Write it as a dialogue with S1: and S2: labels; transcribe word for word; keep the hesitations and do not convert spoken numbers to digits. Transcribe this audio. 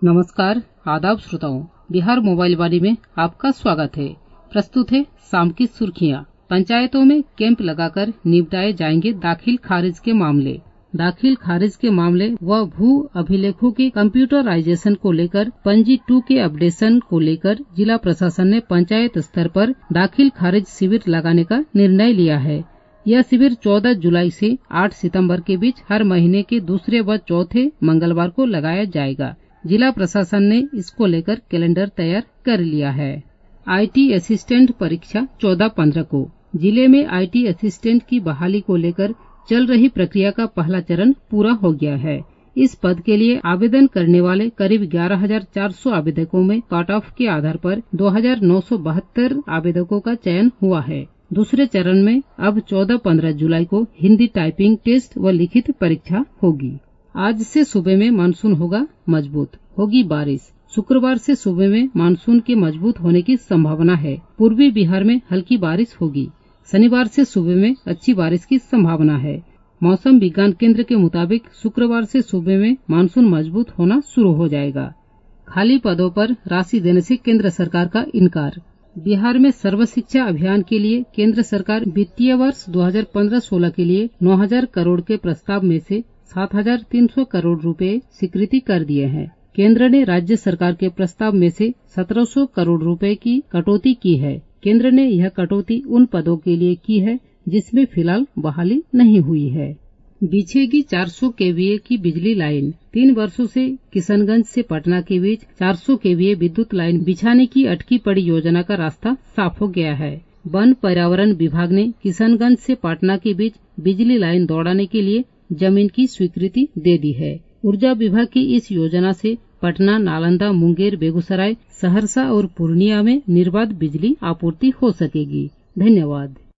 S1: नमस्कार, आदाब श्रोताओं। बिहार मोबाइल वाणी में आपका स्वागत है। प्रस्तुत है शाम की सुर्खियां। पंचायतों में कैंप लगाकर निपटाए जाएंगे दाखिल खारिज के मामले। दाखिल खारिज के मामले व भू अभिलेखों के कंप्यूटराइजेशन को लेकर पंजी टू के अपडेशन को लेकर जिला प्रशासन ने पंचायत स्तर पर दाखिल खारिज शिविर लगाने का निर्णय लिया है। यह शिविर चौदह जुलाई से आठ सितंबर के बीच हर महीने के दूसरे व चौथे मंगलवार को लगाया जाएगा। जिला प्रशासन ने इसको लेकर कैलेंडर तैयार कर लिया है। आईटी असिस्टेंट परीक्षा चौदह पंद्रह को। जिले में आईटी असिस्टेंट की बहाली को लेकर चल रही प्रक्रिया का पहला चरण पूरा हो गया है। इस पद के लिए आवेदन करने वाले करीब ग्यारह हजार चार सौ आवेदकों में कट ऑफ के आधार पर दो हजार नौ सौ बहत्तर आवेदकों का चयन हुआ है। दूसरे चरण में अब चौदह पंद्रह जुलाई को हिंदी टाइपिंग टेस्ट व लिखित परीक्षा होगी। आज से सूबे में मानसून होगा मजबूत, होगी बारिश। शुक्रवार से सूबे में मानसून के मजबूत होने की संभावना है। पूर्वी बिहार में हल्की बारिश होगी। शनिवार से सूबे में अच्छी बारिश की संभावना है। मौसम विज्ञान केंद्र के मुताबिक शुक्रवार से सूबे में मानसून मजबूत होना शुरू हो जाएगा। खाली पदों पर राशि देने से केंद्र सरकार का इनकार। बिहार में सर्व शिक्षा अभियान के लिए केंद्र सरकार वित्तीय वर्ष दो हजार पंद्रह सोलह के लिए नौ हजार करोड़ के प्रस्ताव में से सात हजार तीन सौ करोड़ रुपए स्वीकृति कर दिए हैं। केंद्र ने राज्य सरकार के प्रस्ताव में से सत्रह सौ करोड़ रुपए की कटौती की है। केंद्र ने यह कटौती उन पदों के लिए की है जिसमें फिलहाल बहाली नहीं हुई है। बिछेगी चार सौ केवीए की बिजली लाइन। तीन वर्षों से किशनगंज से पटना के बीच चार सौ केवीए विद्युत लाइन बिछाने की अटकी पड़ी योजना का रास्ता साफ हो गया है। वन पर्यावरण विभाग ने किशनगंज से पटना के बीच बिजली लाइन दौड़ाने के लिए जमीन की स्वीकृति दे दी है। ऊर्जा विभाग की इस योजना से पटना, नालंदा, मुंगेर, बेगूसराय, सहरसा और पूर्णिया में निर्बाध बिजली आपूर्ति हो सकेगी। धन्यवाद।